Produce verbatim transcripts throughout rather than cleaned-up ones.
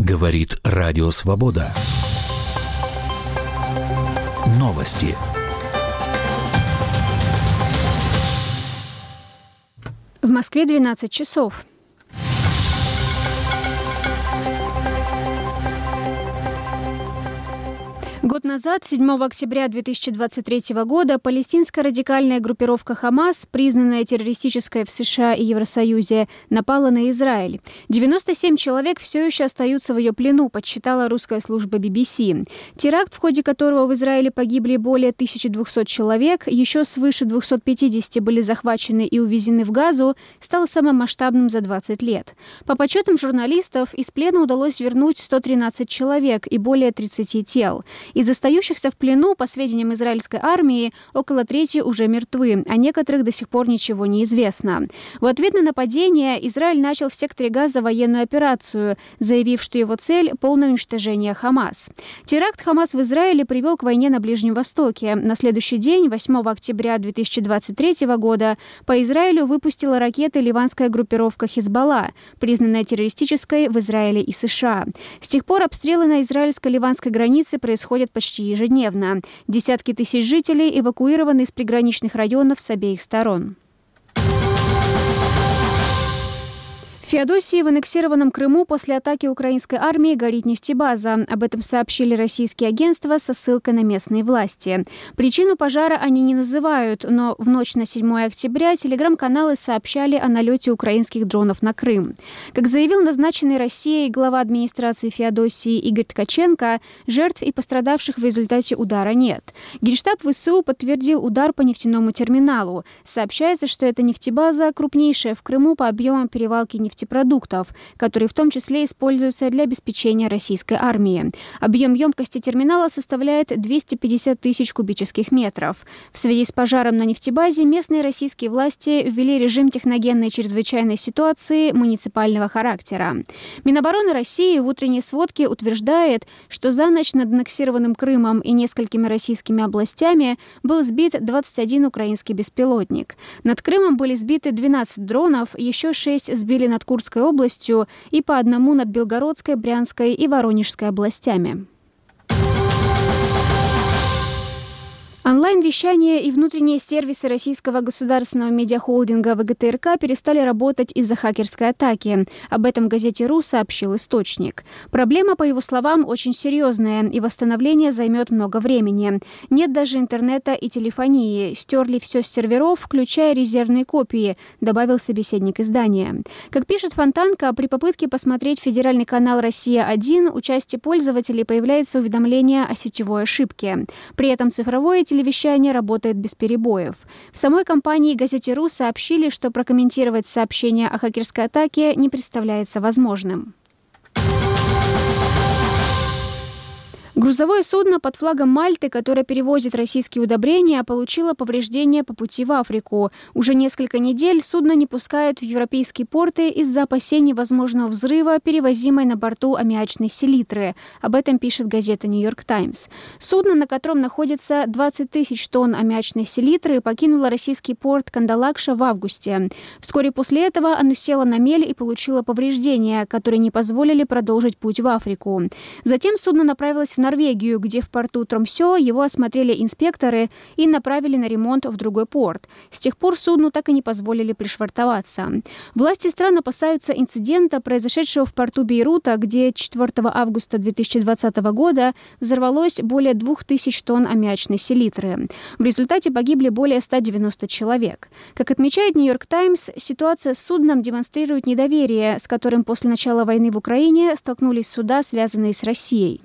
Говорит Радио Свобода. Новости. В Москве двенадцать часов. Год назад, седьмого октября две тысячи двадцать третьего года, палестинская радикальная группировка «Хамас», признанная террористической в США и Евросоюзе, напала на Израиль. девяносто семь человек все еще остаются в ее плену, подсчитала русская служба би би си. Теракт, в ходе которого в Израиле погибли более тысячи двухсот человек, еще свыше двухсот пятидесяти были захвачены и увезены в Газу, стал самым масштабным за двадцать лет. По подсчетам журналистов, из плена удалось вернуть сто тринадцать человек и более тридцати тел. Из остающихся в плену, по сведениям израильской армии, около трети уже мертвы, а некоторых до сих пор ничего не известно. В ответ на нападение Израиль начал в секторе Газа военную операцию, заявив, что его цель – полное уничтожение Хамас. Теракт Хамас в Израиле привел к войне на Ближнем Востоке. На следующий день, восьмого октября две тысячи двадцать третьего года, по Израилю выпустила ракеты ливанская группировка «Хизбалла», признанная террористической в Израиле и США. С тех пор обстрелы на израильско-ливанской границе происходят почти ежедневно. Десятки тысяч жителей эвакуированы из приграничных районов с обеих сторон. В Феодосии, в аннексированном Крыму, после атаки украинской армии горит нефтебаза. Об этом сообщили российские агентства со ссылкой на местные власти. Причину пожара они не называют, но в ночь на седьмое октября телеграм-каналы сообщали о налете украинских дронов на Крым. Как заявил назначенный Россией глава администрации Феодосии Игорь Ткаченко, жертв и пострадавших в результате удара нет. Генштаб ВСУ подтвердил удар по нефтяному терминалу. Сообщается, что эта нефтебаза крупнейшая в Крыму по объемам перевалки нефтепродуктов. продуктов, которые в том числе используются для обеспечения российской армии. Объем емкости терминала составляет двести пятьдесят тысяч кубических метров. В связи с пожаром на нефтебазе местные российские власти ввели режим техногенной чрезвычайной ситуации муниципального характера. Минобороны России в утренней сводке утверждает, что за ночь над аннексированным Крымом и несколькими российскими областями был сбит двадцать один украинский беспилотник. Над Крымом были сбиты двенадцать дронов, еще шесть сбили над Курской областью и по одному над Белгородской, Брянской и Воронежской областями. Онлайн-вещание и внутренние сервисы российского государственного медиахолдинга вэ гэ тэ эр ка перестали работать из-за хакерской атаки. Об этом газете РУ сообщил источник. Проблема, по его словам, очень серьезная, и восстановление займет много времени. Нет даже интернета и телефонии. Стерли все с серверов, включая резервные копии, добавил собеседник издания. Как пишет Фонтанка, при попытке посмотреть федеральный канал «Россия-один» у части пользователей появляется уведомление о сетевой ошибке. При этом цифровое телевидение Телевещание работает без перебоев. В самой компании газете РУ сообщили, что прокомментировать сообщение о хакерской атаке не представляется возможным. Грузовое судно под флагом Мальты, которое перевозит российские удобрения, получило повреждения по пути в Африку. Уже несколько недель судно не пускают в европейские порты из-за опасений возможного взрыва, перевозимой на борту аммиачной селитры. Об этом пишет газета «Нью-Йорк Таймс». Судно, на котором находится двадцать тысяч тонн аммиачной селитры, покинуло российский порт Кандалакша в августе. Вскоре после этого оно село на мель и получило повреждения, которые не позволили продолжить путь в Африку. Затем судно направилось в Норвегию, где в порту Тромсё его осмотрели инспекторы и направили на ремонт в другой порт. С тех пор судну так и не позволили пришвартоваться. Власти стран опасаются инцидента, произошедшего в порту Бейрута, где четвёртого августа две тысячи двадцатого года взорвалось более двух тысяч тонн аммиачной селитры. В результате погибли более ста девяноста человек. Как отмечает «Нью-Йорк Таймс», ситуация с судном демонстрирует недоверие, с которым после начала войны в Украине столкнулись суда, связанные с Россией.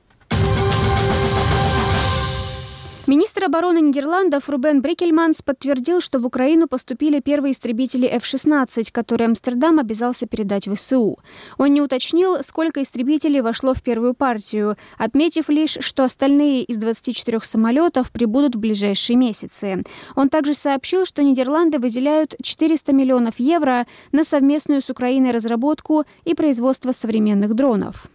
Министр обороны Нидерландов Рубен Брикельманс подтвердил, что в Украину поступили первые истребители эф шестнадцать, которые Амстердам обязался передать вэ эс у. Он не уточнил, сколько истребителей вошло в первую партию, отметив лишь, что остальные из двадцати четырёх самолетов прибудут в ближайшие месяцы. Он также сообщил, что Нидерланды выделяют четыреста миллионов евро на совместную с Украиной разработку и производство современных дронов.